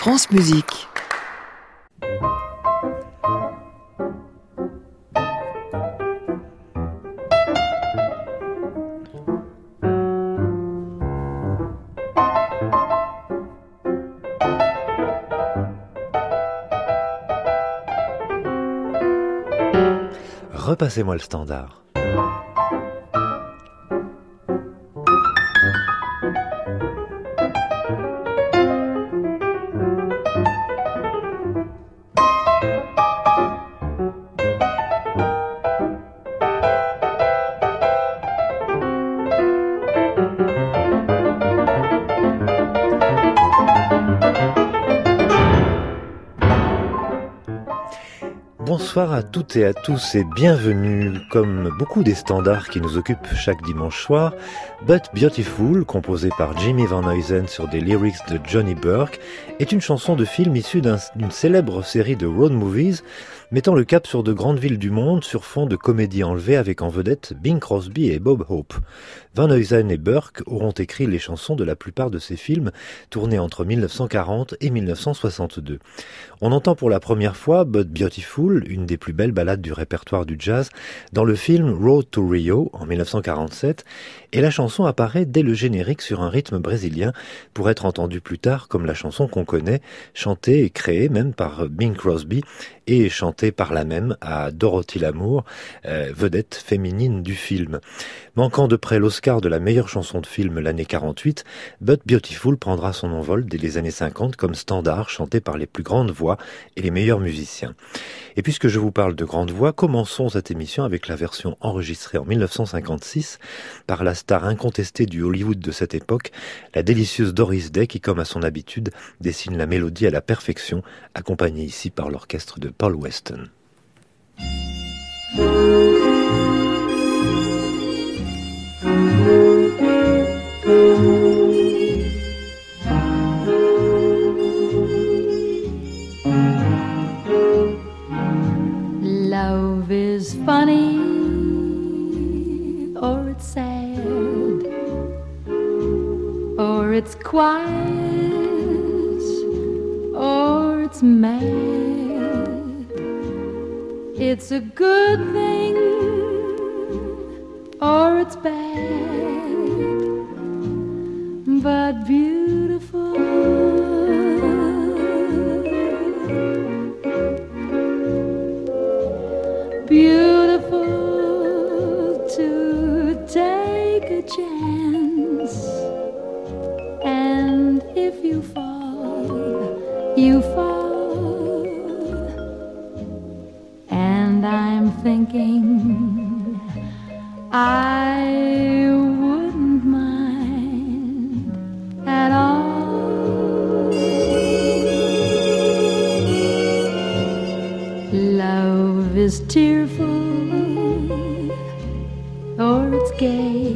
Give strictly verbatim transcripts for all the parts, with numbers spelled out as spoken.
France Musique. Repassez-moi le standard. Bonsoir à toutes et à tous et bienvenue. Comme beaucoup des standards qui nous occupent chaque dimanche soir, But Beautiful, composé par Jimmy Van Heusen sur des lyrics de Johnny Burke, est une chanson de film issue d'un, d'une célèbre série de road movies mettant le cap sur de grandes villes du monde sur fond de comédie enlevée avec en vedette Bing Crosby et Bob Hope. Van Heusen et Burke auront écrit les chansons de la plupart de ces films tournés entre dix-neuf cent quarante et dix-neuf cent soixante-deux. On entend pour la première fois But Beautiful, une des plus belles ballades du répertoire du jazz, dans le film Road to Rio en dix-neuf cent quarante-sept, et la chanson apparaît dès le générique sur un rythme brésilien pour être entendue plus tard comme la chanson qu'on connaît, chantée et créée même par Bing Crosby et chantée par la même à Dorothy Lamour, euh, vedette féminine du film. Manquant de près l'Oscar de la meilleure chanson de film l'année quarante-huit, But Beautiful prendra son envol dès les années cinquante comme standard chanté par les plus grandes voix et les meilleurs musiciens. Et puisque je vous parle de grandes voix, commençons cette émission avec la version enregistrée en dix-neuf cent cinquante-six par la star incontestée du Hollywood de cette époque, la délicieuse Doris Day qui, comme à son habitude, dessine la mélodie à la perfection, accompagnée ici par l'orchestre de Paul Weston. Love is funny, or it's sad, or it's quiet, or it's mad. It's a good thing, or it's bad, but beautiful. Beautiful to take a chance, and if you fall, you fall. And I'm thinking I wouldn't mind at all. Love is tearful, or it's gay.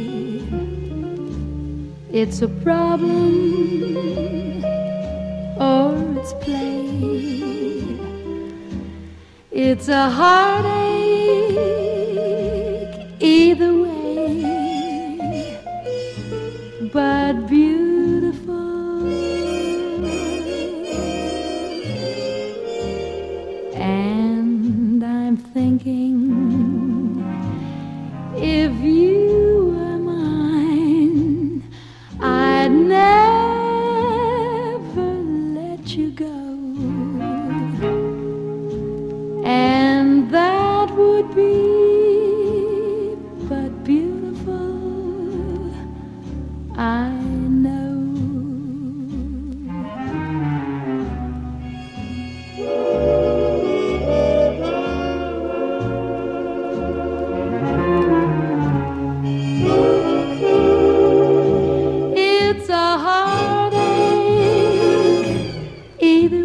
It's a problem, or it's play. It's a heartache either way, but beautiful. And I'm thinking, if you were mine, I'd never let you go. And that would be but beautiful, I know. It's a heartache either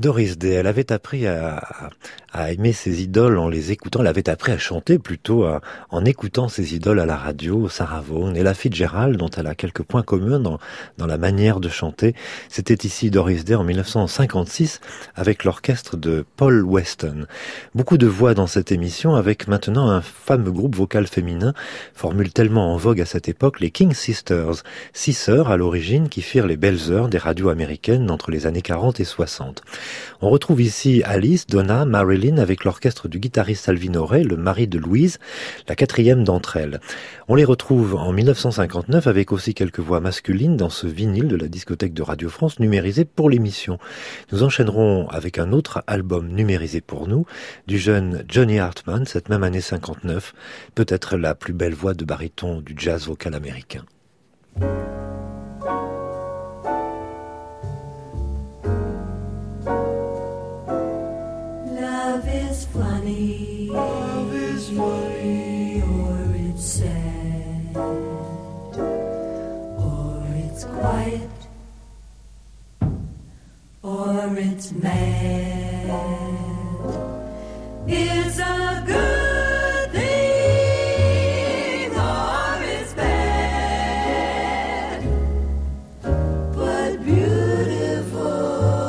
Doris Day, elle avait appris à, à, à aimer ses idoles en les écoutant, elle avait appris à chanter plutôt à, en écoutant ses idoles à la radio, Sarah Vaughan et Ella Fitzgerald, dont elle a quelques points communs dans, dans la manière de chanter. C'était ici Doris Day en mille neuf cent cinquante-six avec l'orchestre de Paul Weston. Beaucoup de voix dans cette émission avec maintenant un fameux groupe vocal féminin, formule tellement en vogue à cette époque, les King Sisters, six sœurs à l'origine qui firent les belles heures des radios américaines entre les années quarante et soixante. On retrouve ici Alice, Donna, Marilyn avec l'orchestre du guitariste Alvin Ailey, le mari de Louise, la quatrième d'entre elles. On les retrouve en mille neuf cent cinquante-neuf avec aussi quelques voix masculines dans ce vinyle de la discothèque de Radio France numérisé pour l'émission. Nous enchaînerons avec un autre album numérisé pour nous, du jeune Johnny Hartman, cette même année cinquante-neuf, peut-être la plus belle voix de baryton du jazz vocal américain. Love is funny, love is funny, or it's sad, or it's quiet, or it's mad. It's a good thing, or it's bad, but beautiful.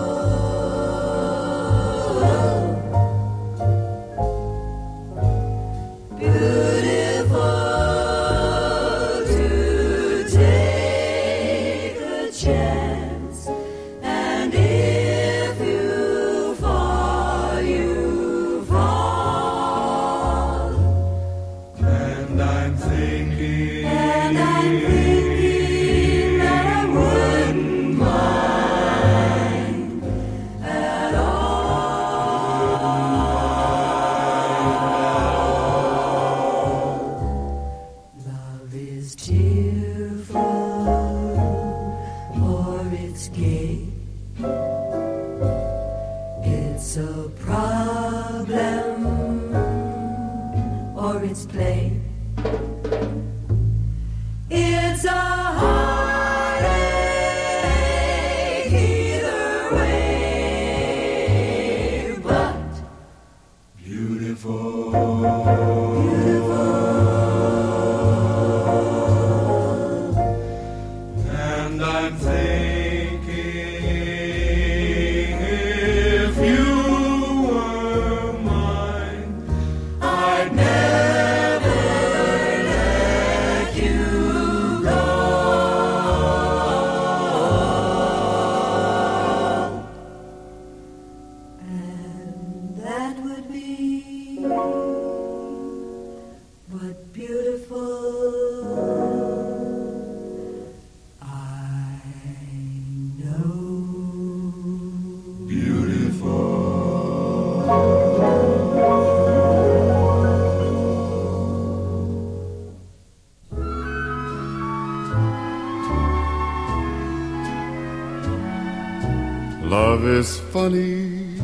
Love is funny,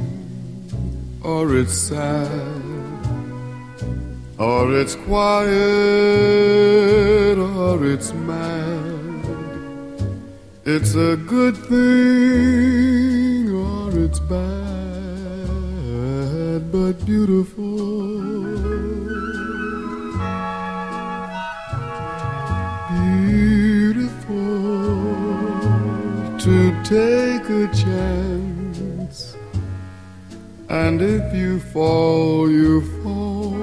or it's sad, or it's quiet, or it's mad. It's a good thing, or it's bad, but beautiful. To take a chance, and if you fall, you fall.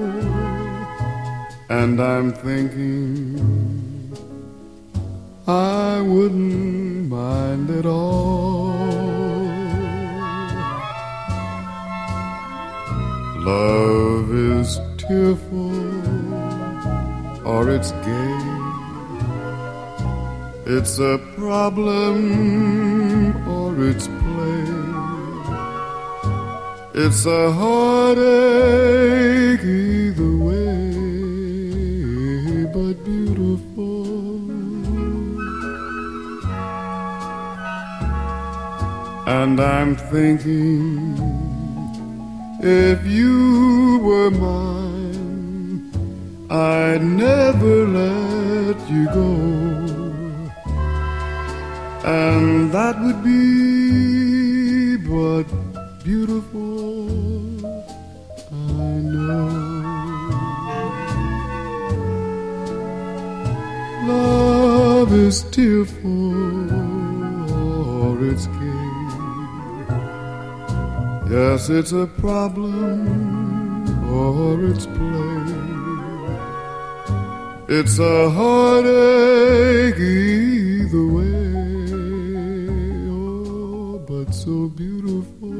And I'm thinking I wouldn't mind at all. Love is tearful, or it's gay. It's a problem, or it's play. It's a heartache either way, but beautiful. And I'm thinking, if you were mine, I'd never let you go. And that would be what beautiful I know. Love is tearful or it's gay. Yes, it's a problem or it's play. It's a heartache either way. Oh, but so beautiful.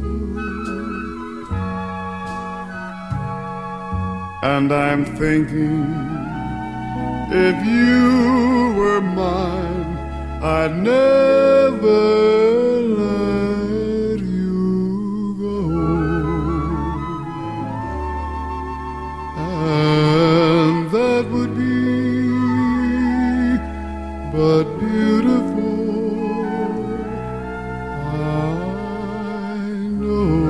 And I'm thinking, if you were mine, I'd never let you go. And that would be but beautiful, I know.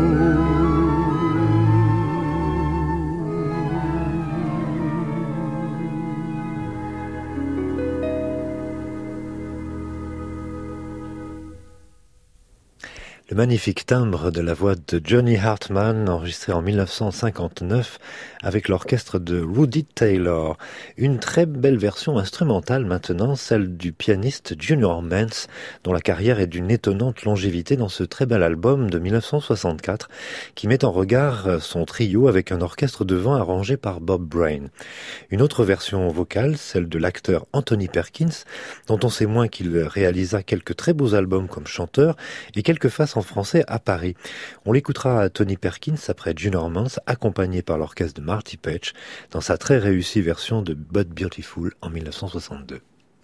Le magnifique timbre de la voix de Johnny Hartman, enregistré en dix-neuf cent cinquante-neuf avec l'orchestre de Rudy Taylor. Une très belle version instrumentale maintenant, celle du pianiste Junior Mance, dont la carrière est d'une étonnante longévité dans ce très bel album de dix-neuf cent soixante-quatre, qui met en regard son trio avec un orchestre de vent arrangé par Bob Brain. Une autre version vocale, celle de l'acteur Anthony Perkins, dont on sait moins qu'il réalisa quelques très beaux albums comme chanteur et quelques faces en français à Paris. On l'écoutera à Tony Perkins après Junior Mance, accompagné par l'orchestre de Marty Paich, dans sa très réussie version de But Beautiful en dix-neuf cent soixante-deux.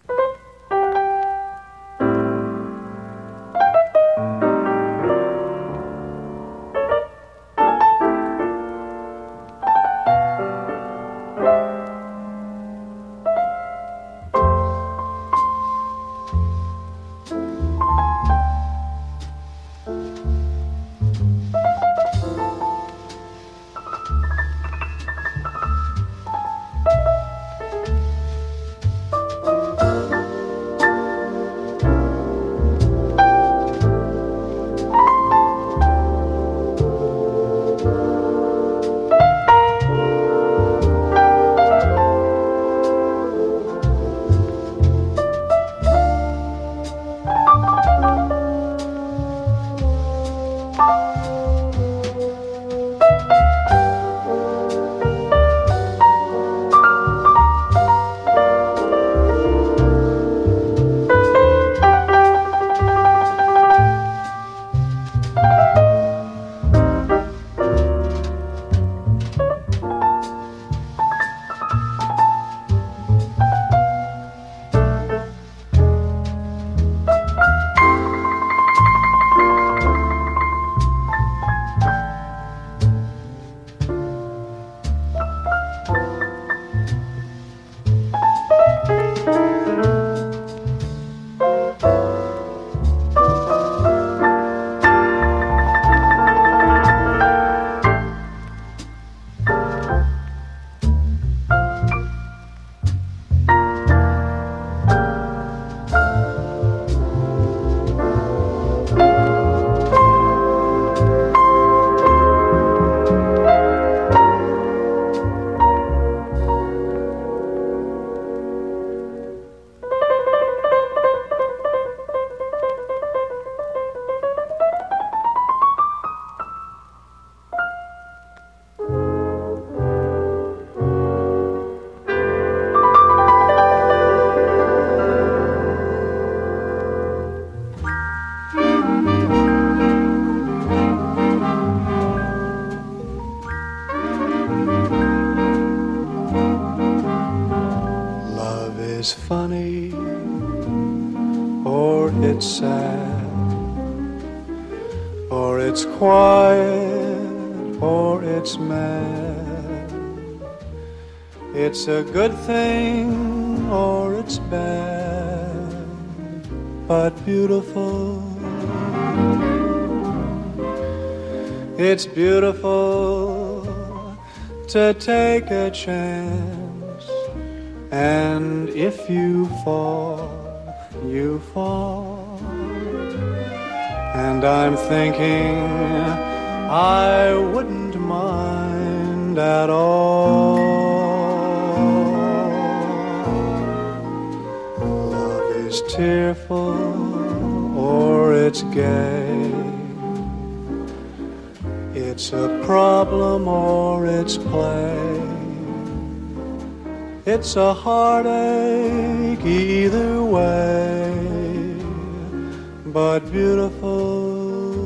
is funny or it's sad, or it's quiet or it's mad. It's a good thing or it's bad, but beautiful. It's beautiful to take a chance, and if you fall, you fall, And I'm thinking I wouldn't mind at all. Love is tearful or it's gay. It's a problem or it's play. It's a heartache either way, but beautiful.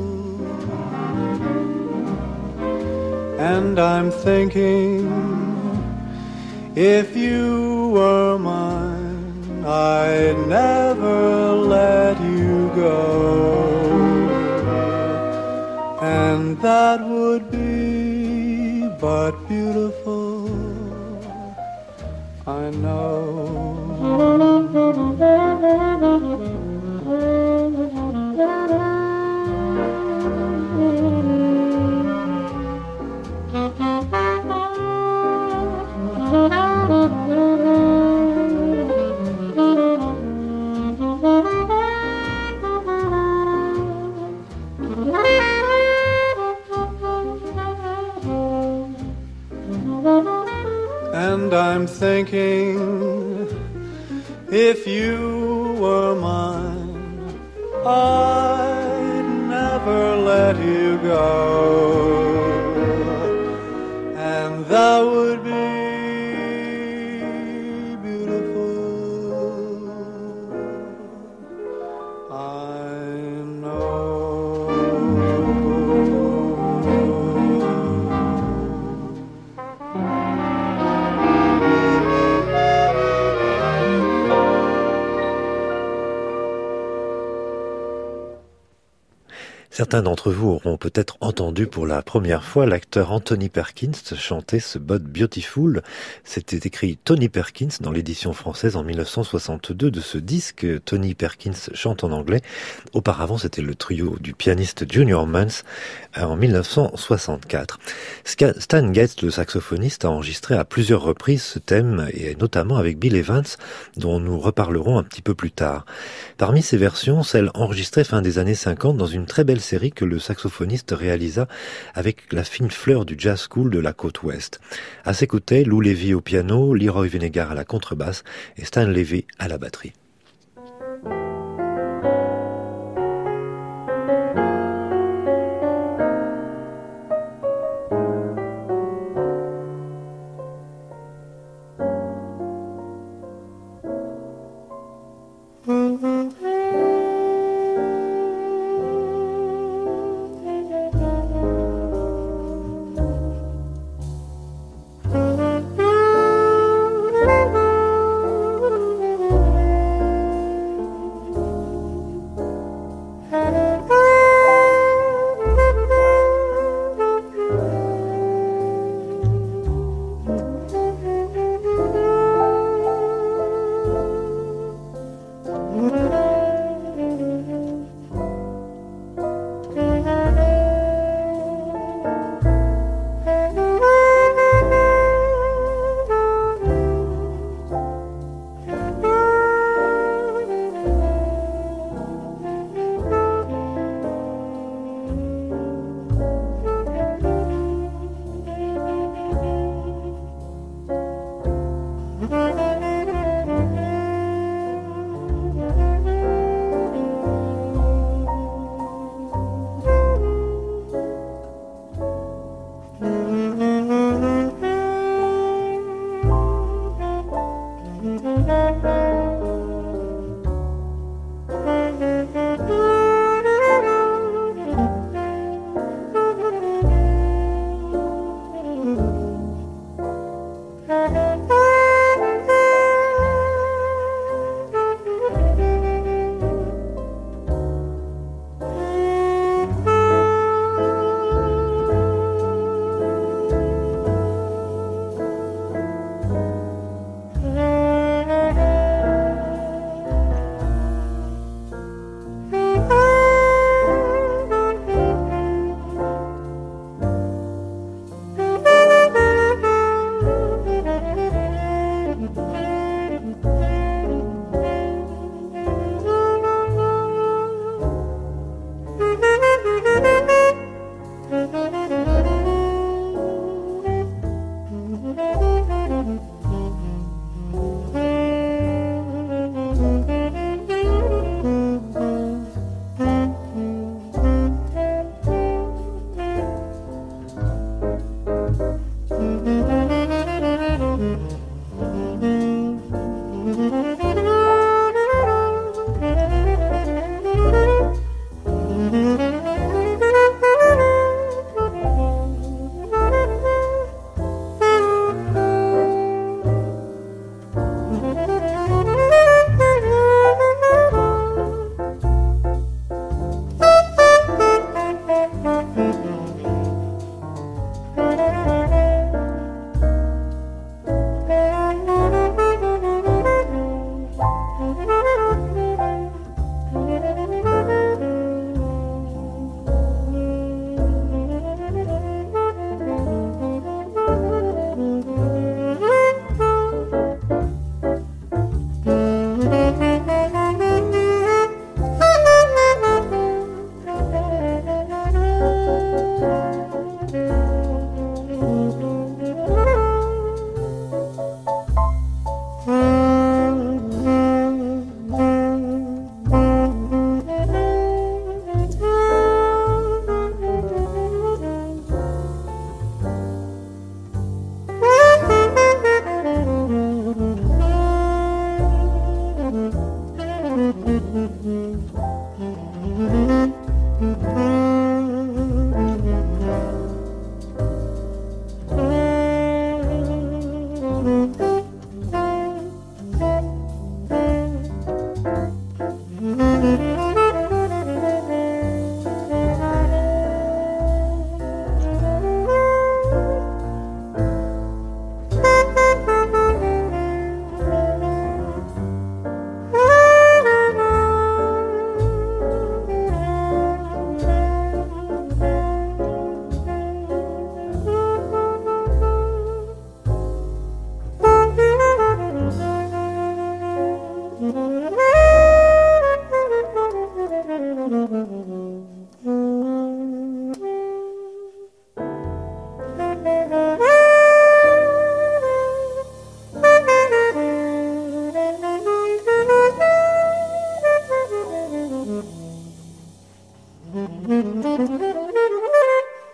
And I'm thinking, if you were mine, I'd never let you go. And that would be but beautiful, I know. And I'm thinking, if you were mine, I'd never let you go. And that would be beautiful, I know. Certains d'entre vous auront peut-être entendu pour la première fois l'acteur Anthony Perkins chanter ce But Beautiful. C'était écrit Tony Perkins dans l'édition française en mille neuf cent soixante-deux de ce disque. Tony Perkins chante en anglais. Auparavant, c'était le trio du pianiste Junior Mance en mille neuf cent soixante-quatre. Stan Getz, le saxophoniste, a enregistré à plusieurs reprises ce thème, et notamment avec Bill Evans, dont nous reparlerons un petit peu plus tard. Parmi ces versions, celle enregistrée fin des années cinquante dans une très belle série que le saxophoniste réalisa avec la fine fleur du jazz cool de la côte ouest. À ses côtés, Lou Levy au piano, Leroy Vinnegar à la contrebasse et Stan Levy à la batterie.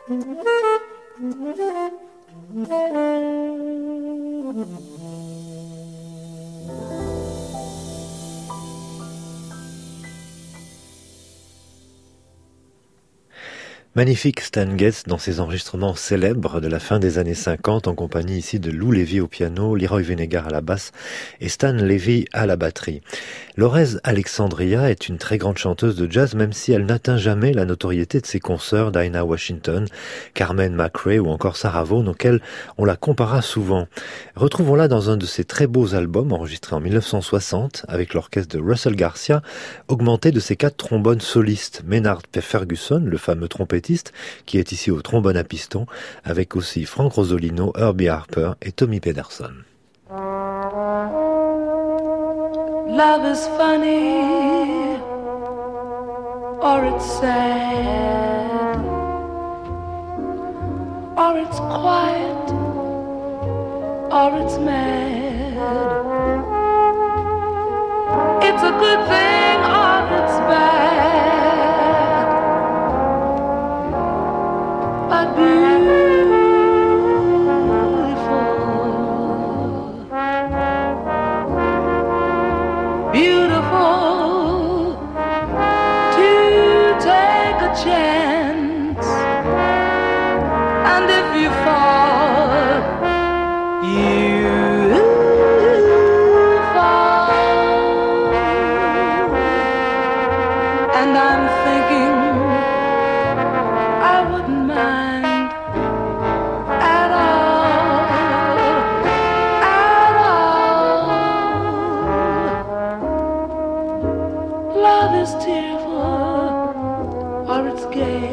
Magnifique Stan Getz dans ses enregistrements célèbres de la fin des années cinquante en compagnie ici de Lou Levy au piano, Leroy Vinnegar à la basse et Stan Levy à la batterie. Lorez Alexandria est une très grande chanteuse de jazz même si elle n'atteint jamais la notoriété de ses consoeurs Dinah Washington, Carmen McRae ou encore Sarah Vaughan auxquelles on la compara souvent. Retrouvons-la dans un de ses très beaux albums enregistrés en mille neuf cent soixante avec l'orchestre de Russell Garcia augmenté de ses quatre trombones solistes, Maynard Ferguson, le fameux trompettiste qui est ici au trombone à piston, avec aussi Frank Rosolino, Herbie Harper et Tommy Pederson. Love is funny, or it's sad, or it's quiet, or it's mad. It's a good thing, or it's bad, but beautiful to take a chance, and if you fall, you fall. And I'm thinking I wouldn't mind at all, at all. Love is tearful or it's gay.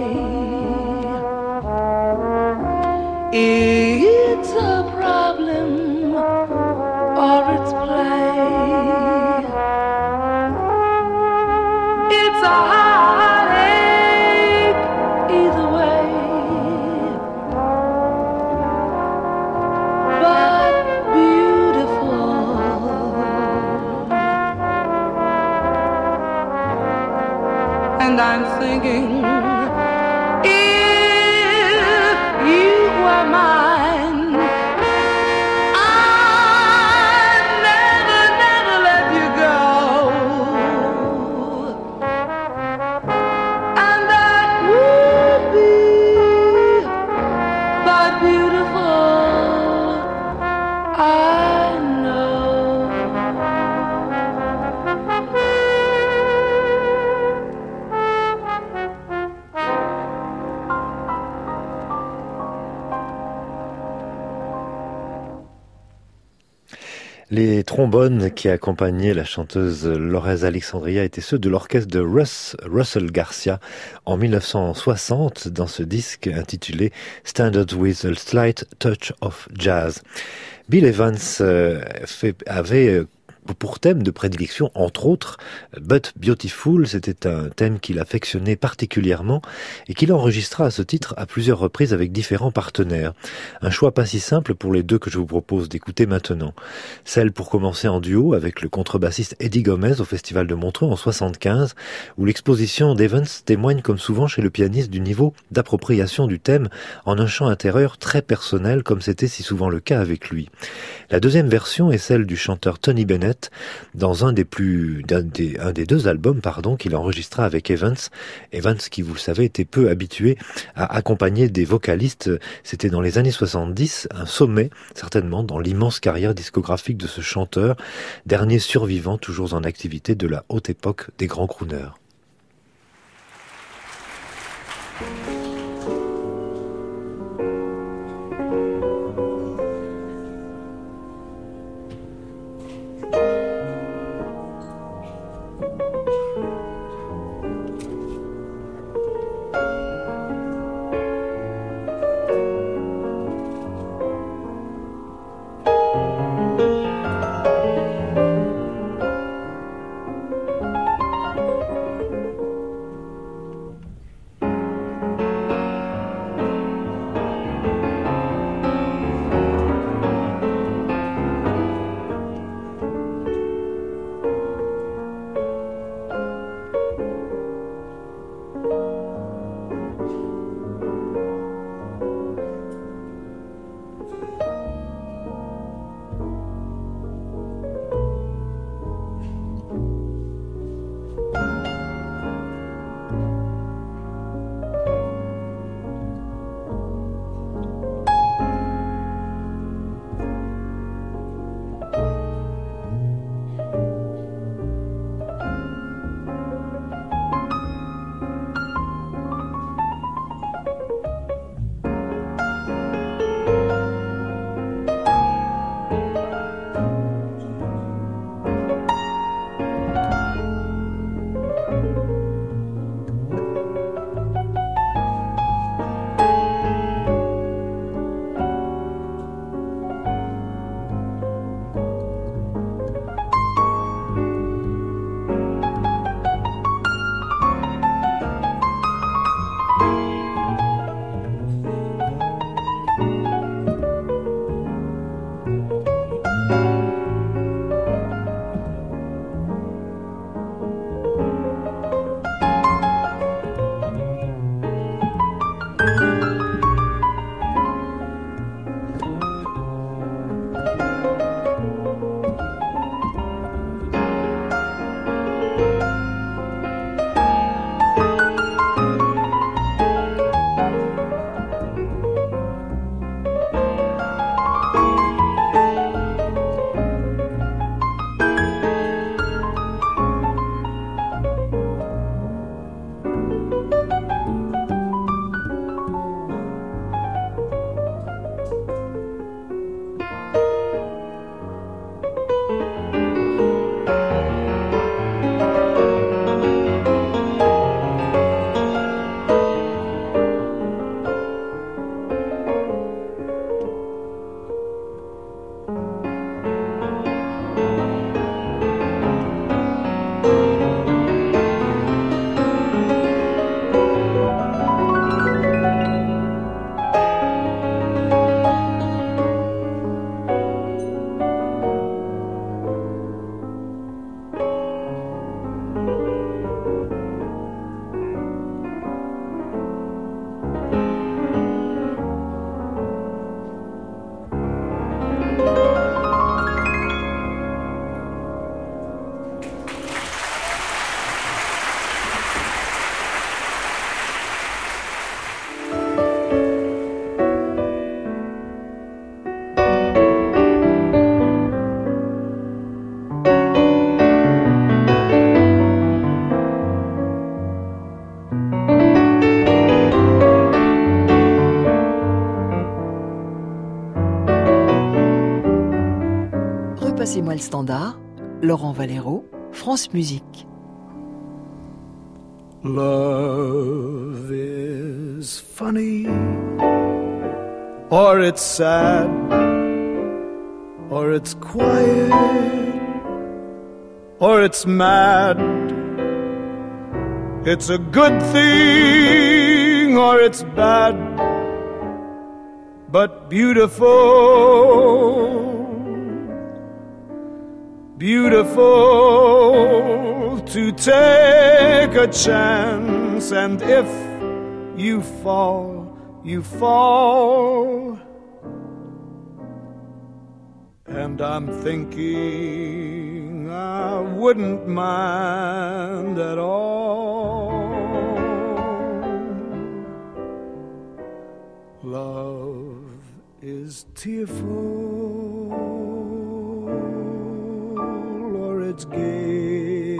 It's a problem or it's play. It's a heartache either way. But beautiful. And I'm thinking, if you were mine, I'd never, never let you go. And that would be but beautiful, I know. Les trombones qui accompagnaient la chanteuse Lorez Alexandria étaient ceux de l'orchestre de Russ, Russell Garcia en mille neuf cent soixante dans ce disque intitulé Standards with a Slight Touch of Jazz. Bill Evans euh, fait, avait euh, pour thème de prédilection, entre autres, But Beautiful, c'était un thème qu'il affectionnait particulièrement et qu'il enregistra à ce titre à plusieurs reprises avec différents partenaires. Un choix pas si simple pour les deux que je vous propose d'écouter maintenant. Celle pour commencer en duo avec le contrebassiste Eddie Gomez au Festival de Montreux en soixante-quinze, où l'exposition d'Evans témoigne comme souvent chez le pianiste du niveau d'appropriation du thème en un chant intérieur très personnel comme c'était si souvent le cas avec lui. La deuxième version est celle du chanteur Tony Bennett dans un des plus, un des, un des deux albums, pardon, qu'il enregistra avec Evans. Evans, qui, vous le savez, était peu habitué à accompagner des vocalistes. C'était dans les années soixante-dix, un sommet, certainement, dans l'immense carrière discographique de ce chanteur, dernier survivant toujours en activité de la haute époque des grands crooners. Passez-moi le standard, Laurent Valero, France Musique. Love is funny, or it's sad, or it's quiet, or it's mad. It's a good thing, or it's bad, but beautiful. Beautiful to take a chance, and if you fall, you fall. And I'm thinking I wouldn't mind at all. Love is tearful, it's gay.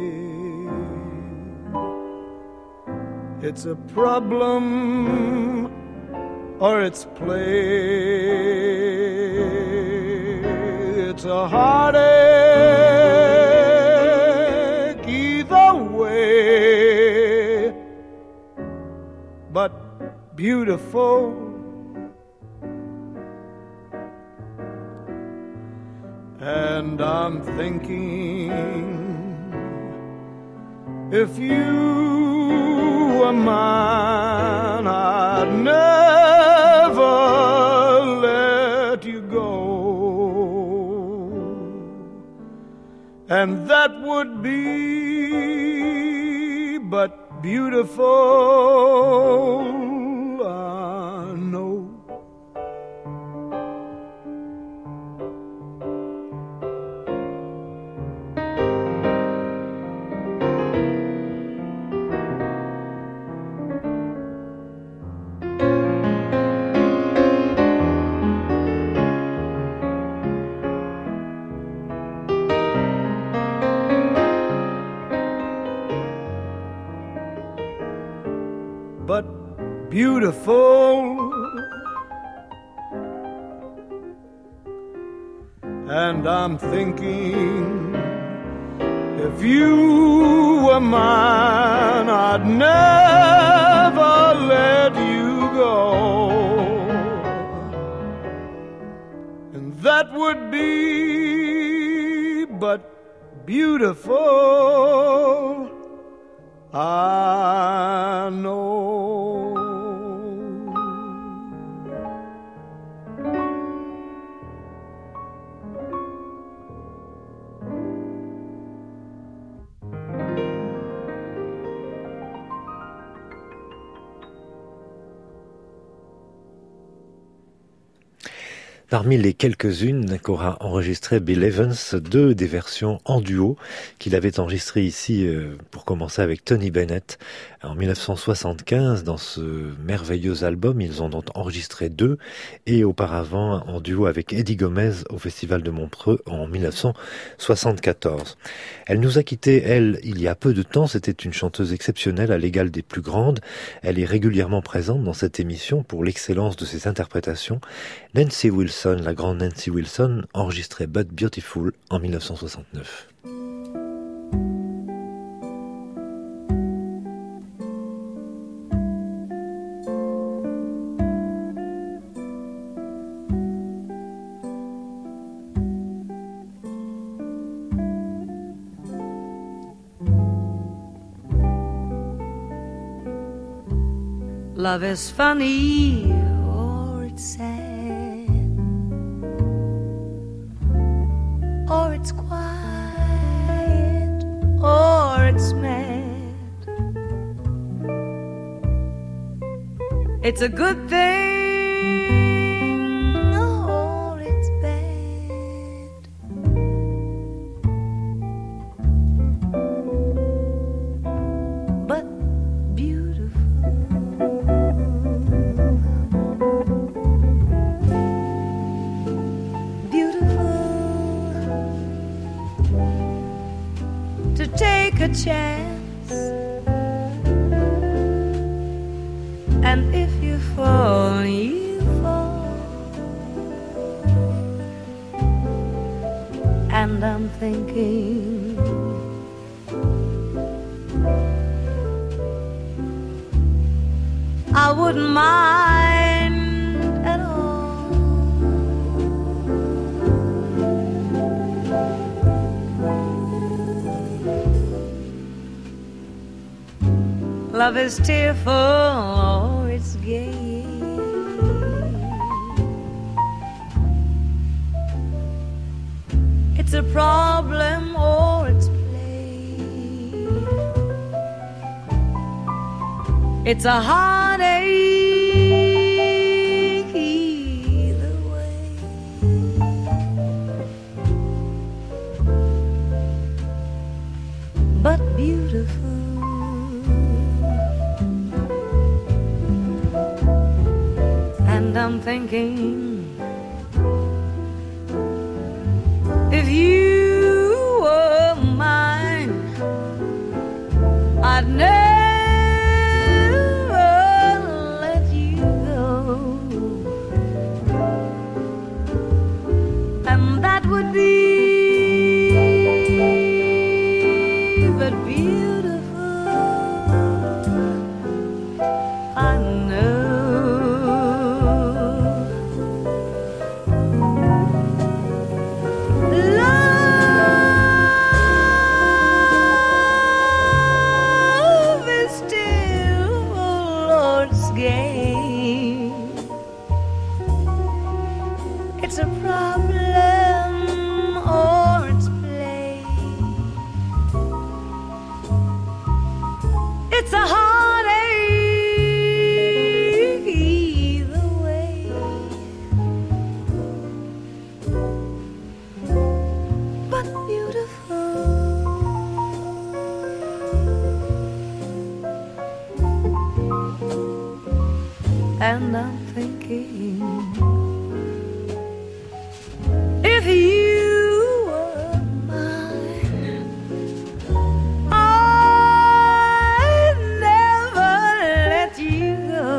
It's a problem, or it's play. It's a heartache either way, but beautiful. And I'm thinking, if you were mine, I'd never let you go. And that would be but beautiful, I know. But beautiful, and I'm thinking, if you were mine, I'd never let you go. And that would be but beautiful, I know. Parmi les quelques-unes qu'aura enregistré Bill Evans, deux des versions en duo qu'il avait enregistrées ici euh, pour commencer avec Tony Bennett en mille neuf cent soixante-quinze. Dans ce merveilleux album, ils en ont enregistré deux, et auparavant en duo avec Eddie Gomez au Festival de Montreux en mille neuf cent soixante-quatorze. Elle nous a quittés, elle, il y a peu de temps. C'était une chanteuse exceptionnelle à l'égal des plus grandes. Elle est régulièrement présente dans cette émission pour l'excellence de ses interprétations. Nancy Wilson, la grande Nancy Wilson, enregistrait But Beautiful en mille neuf cent soixante-neuf. Love is funny or it's sad, or it's quiet, or it's mad. It's a good thing or it's bad, but beautiful. To take a chance, and if you fall, you fall. thinking I wouldn't mind at all. Love is tearful or it's gay. It's a problem or it's play. It's a heartache either way. But beautiful. And I'm thinking, if you were mine, I'd never let you go. And that would be but beautiful, I know. It's a problem or it's play. It's a heartache either way. But beautiful. And I'm thinking, if you were mine, I'd never let you go.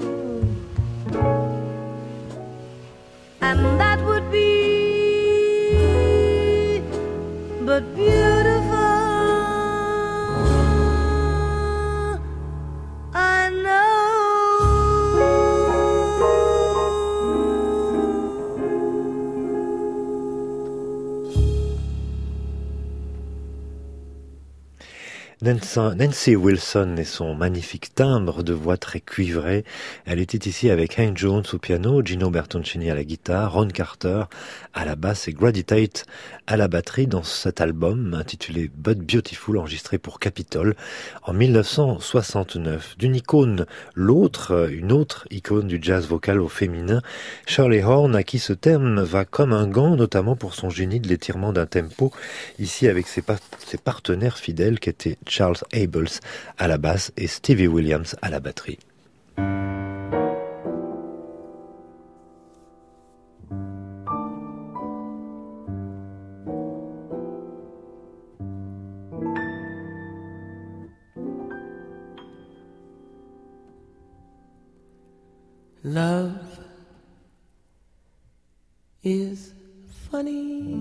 And that would be but beautiful, I know. Nancy Wilson et son magnifique timbre de voix très cuivré. Elle était ici avec Hank Jones au piano, Gino Bertoncini à la guitare, Ron Carter à la basse et Grady Tate à la batterie dans cet album intitulé But Beautiful, enregistré pour Capitol en mille neuf cent soixante-neuf. D'une icône, l'autre, une autre icône du jazz vocal au féminin, Shirley Horn, à qui ce thème va comme un gant, notamment pour son génie de l'étirement d'un tempo, ici avec ses, pa- ses partenaires fidèles qui étaient Charles Abels à la basse et Stevie Williams à la batterie. Love is funny.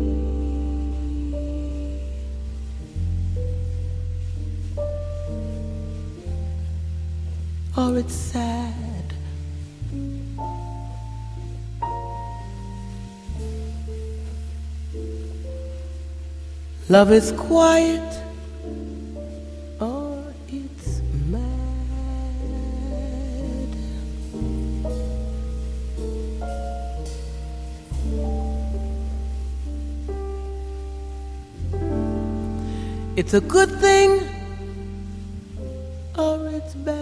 Or it's sad. Love is quiet. Or it's mad. It's a good thing. Or it's bad.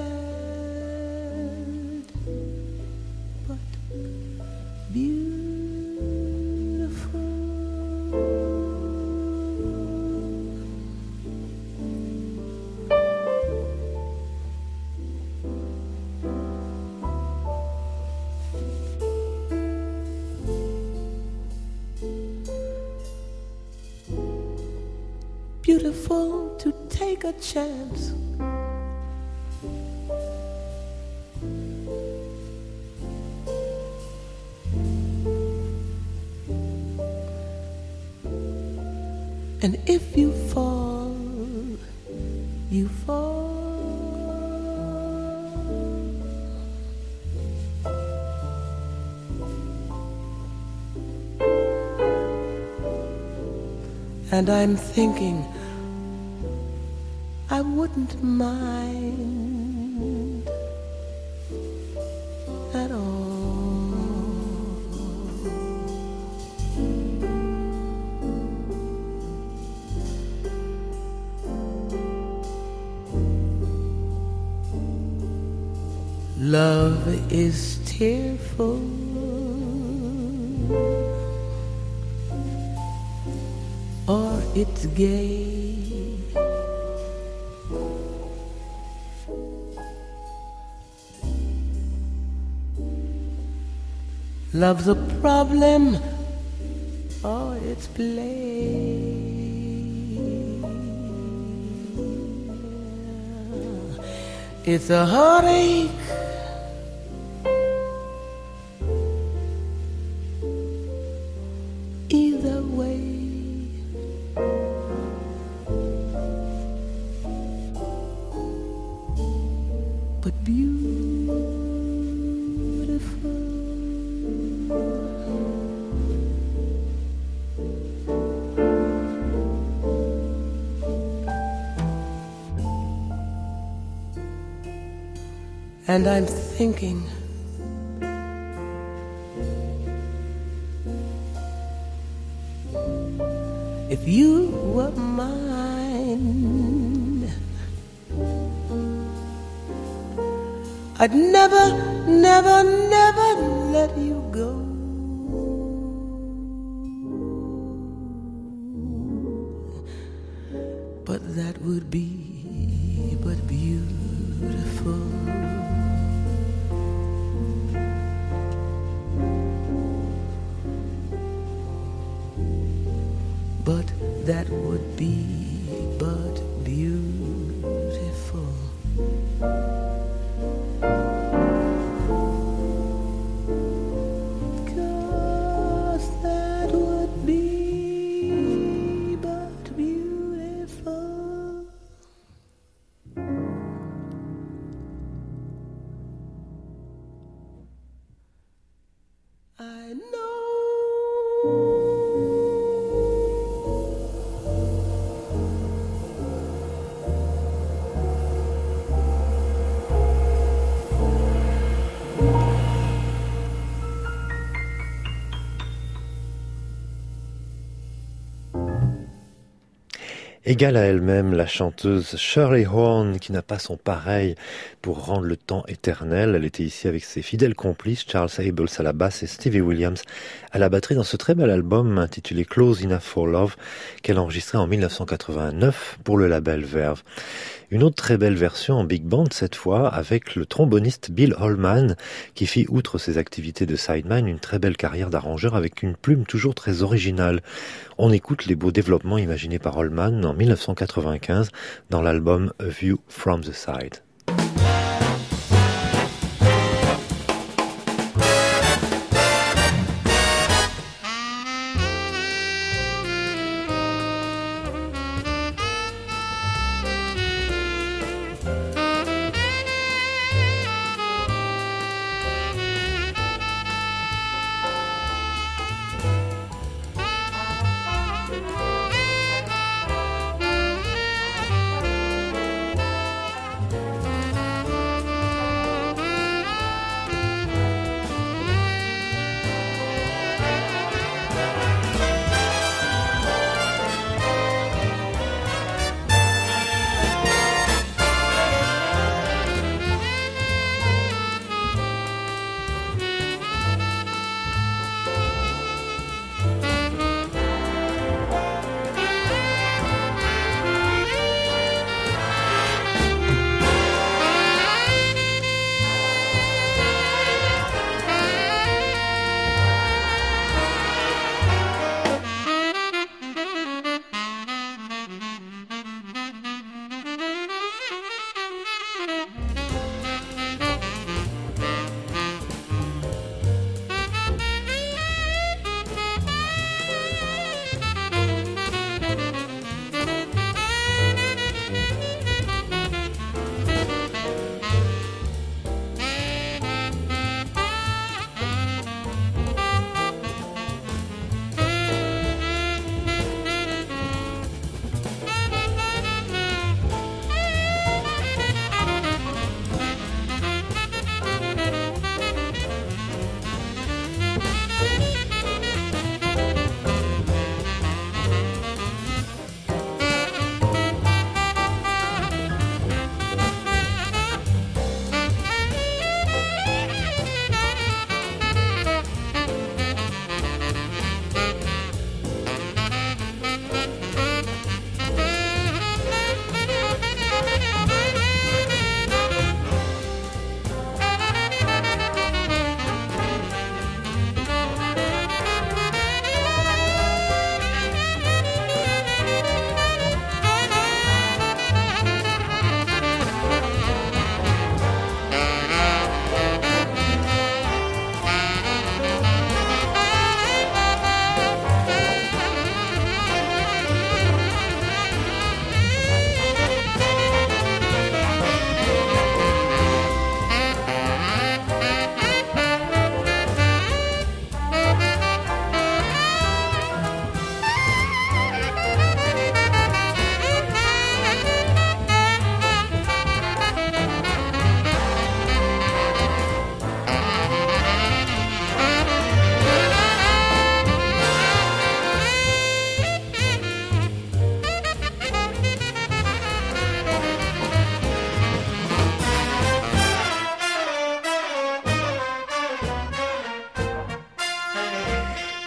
Beautiful to take a chance. And if you fall, you fall. And I'm thinking I wouldn't mind at all. Love is tearful, or it's gay. Love's a problem, or it's play. It's a heartache, either way. But beautiful. And I'm thinking if you were mine, I'd never, never, never let you go. But that would be but beautiful. But that would be but beautiful. 'Cause that would be but beautiful. I know. Égale à elle-même, la chanteuse Shirley Horn, qui n'a pas son pareil pour rendre le temps éternel. Elle était ici avec ses fidèles complices, Charles Abels à la basse et Stevie Williams à la batterie, dans ce très bel album intitulé Close Enough for Love, qu'elle a enregistré en mille neuf cent quatre-vingt-neuf pour le label Verve. Une autre très belle version en big band cette fois, avec le tromboniste Bill Holman, qui fit, outre ses activités de sideman, une très belle carrière d'arrangeur avec une plume toujours très originale. On écoute les beaux développements imaginés par Holman en mille neuf cent quatre-vingt-quinze dans l'album A View from the Side.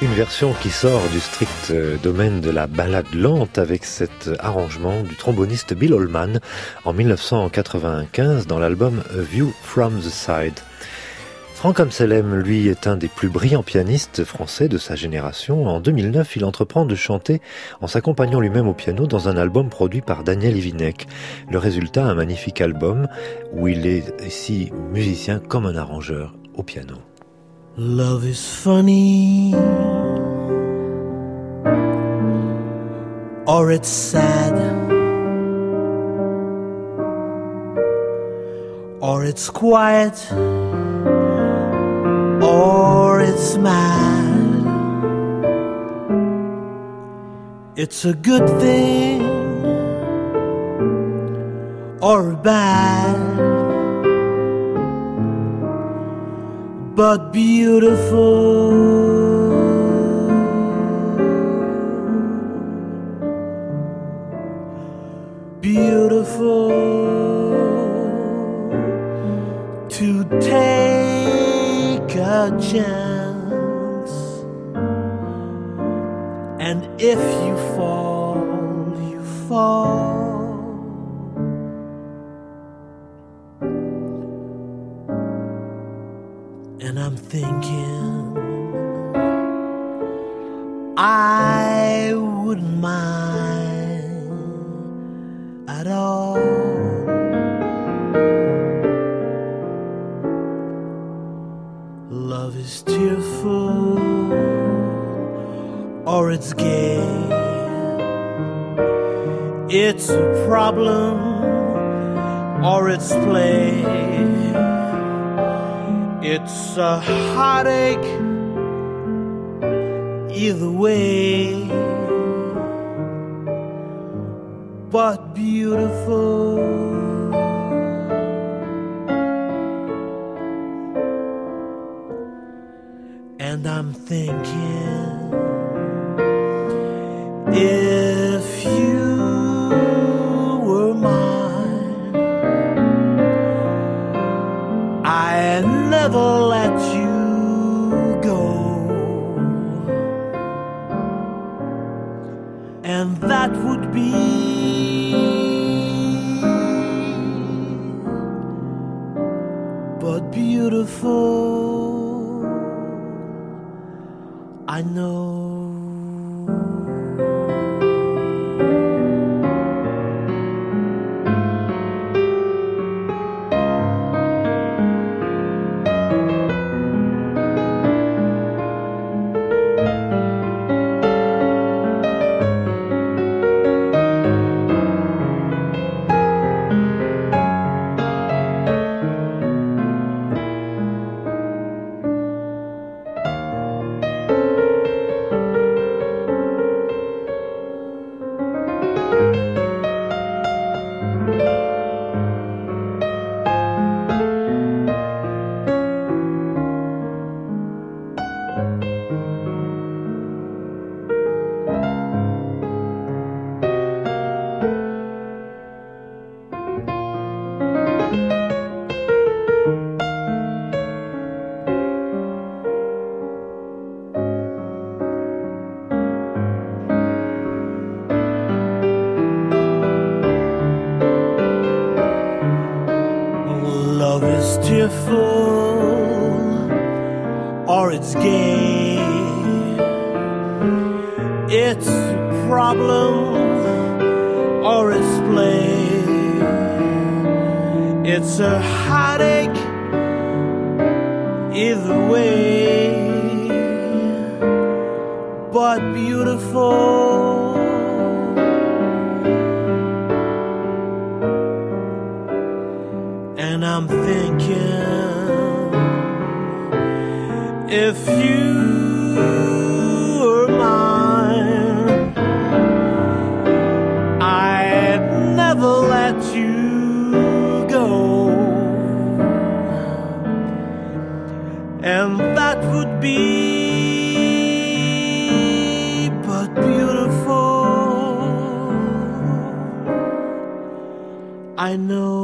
Une version qui sort du strict domaine de la ballade lente avec cet arrangement du tromboniste Bill Holman en dix-neuf cent quatre-vingt-quinze dans l'album A View from the Side. Franck Amselem, lui, est un des plus brillants pianistes français de sa génération. En deux mille neuf, il entreprend de chanter en s'accompagnant lui-même au piano dans un album produit par Daniel Ivinek. Le résultat, un magnifique album où il est ici musicien comme un arrangeur au piano. Love is funny, or it's sad, or it's quiet, or it's mad. It's a good thing or bad, but beautiful. Beautiful to take a chance, and if you fall, you fall. And I'm thinking I wouldn't mind at all. Love is tearful or it's gay. It's a problem or it's play. It's a heartache either way, but beautiful. And I'm thinking, if you were mine, I'd never let you go. And that would be but beautiful. I know. Or it's gay. It's a problem or it's play. It's a heartache either way, but beautiful. And I'm thinking, if you were mine, I'd never let you go. And that would be but beautiful. I know.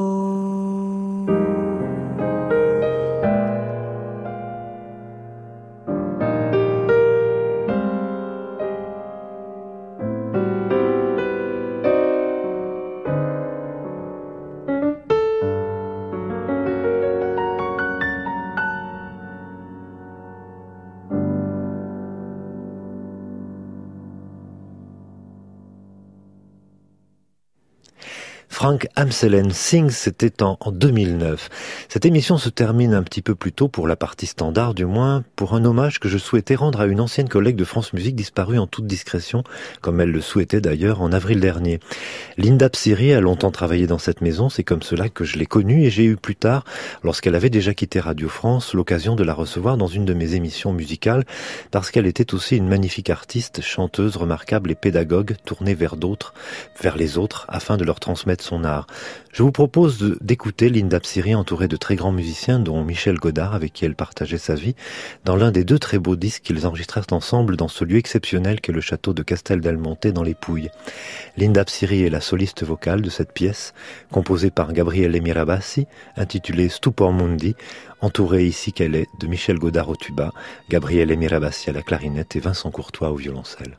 Frank Amselen Sings, c'était en, en deux mille neuf. Cette émission se termine un petit peu plus tôt pour la partie standard, du moins pour un hommage que je souhaitais rendre à une ancienne collègue de France Musique disparue en toute discrétion, comme elle le souhaitait d'ailleurs en avril dernier. Linda Psyri a longtemps travaillé dans cette maison, c'est comme cela que je l'ai connue et j'ai eu plus tard, lorsqu'elle avait déjà quitté Radio France, l'occasion de la recevoir dans une de mes émissions musicales, parce qu'elle était aussi une magnifique artiste, chanteuse remarquable et pédagogue, tournée vers d'autres, vers les autres, afin de leur transmettre son art. Je vous propose de, d'écouter Linda Psyri entourée de très grands musiciens, dont Michel Godard, avec qui elle partageait sa vie, dans l'un des deux très beaux disques qu'ils enregistrèrent ensemble dans ce lieu exceptionnel qu'est le château de Castel-Delmonte dans les Pouilles. Linda Psyri est la soliste vocale de cette pièce, composée par Gabriele Mirabassi, intitulée Stupor Mundi, entourée ici qu'elle est de Michel Godard au tuba, Gabriele Mirabassi à la clarinette et Vincent Courtois au violoncelle.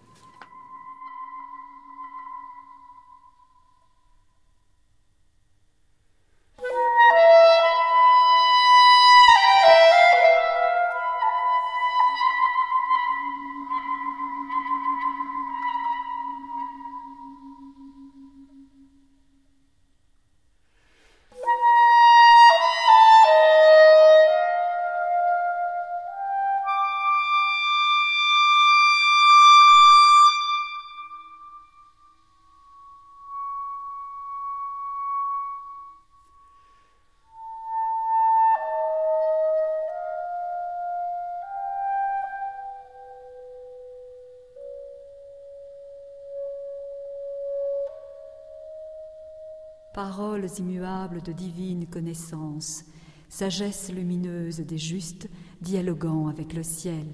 Paroles immuables de divine connaissance, sagesse lumineuse des justes, dialoguant avec le ciel.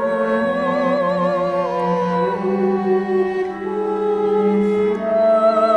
Oh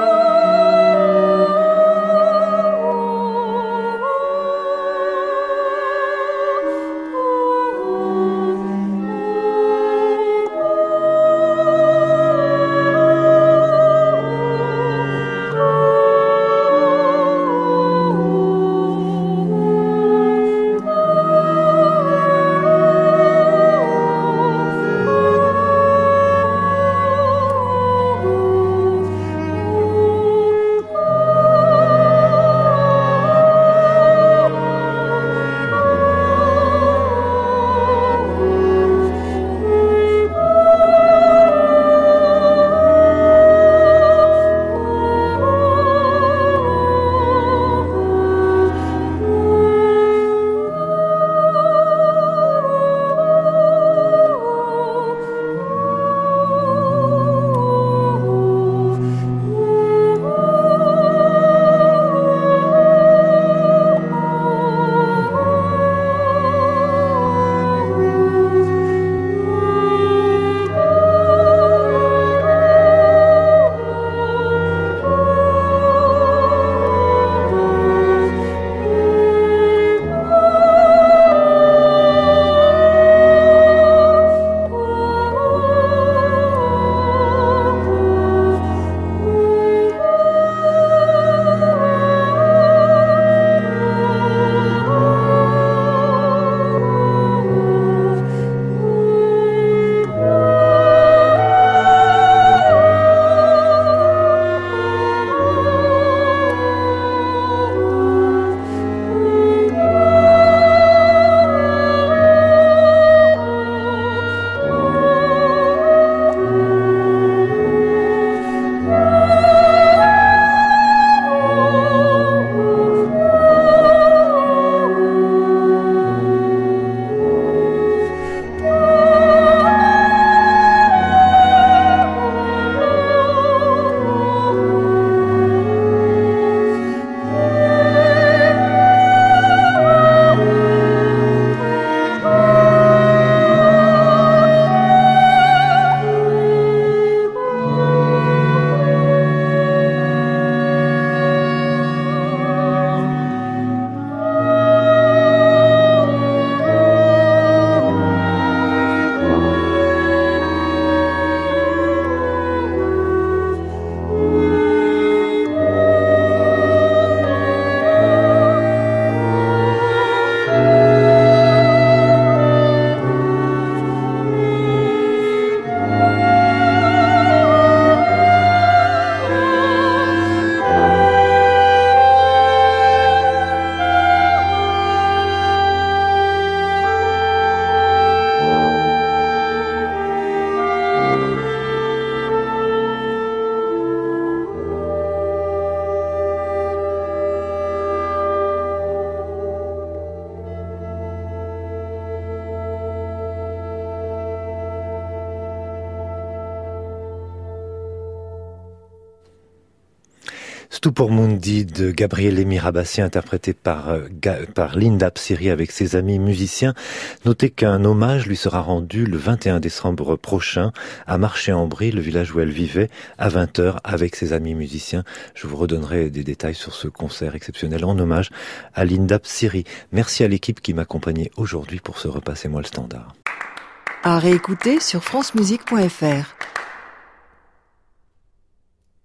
Partout pour Mundi de Gabriele Mirabassi, interprété par, euh, par Linda Psyri avec ses amis musiciens. Notez qu'un hommage lui sera rendu le vingt et un décembre prochain à Marché-en-Brie, le village où elle vivait, à vingt heures avec ses amis musiciens. Je vous redonnerai des détails sur ce concert exceptionnel en hommage à Linda Psyri. Merci à l'équipe qui m'accompagnait aujourd'hui pour ce Repassez-moi le standard. À réécouter sur francemusique point f r.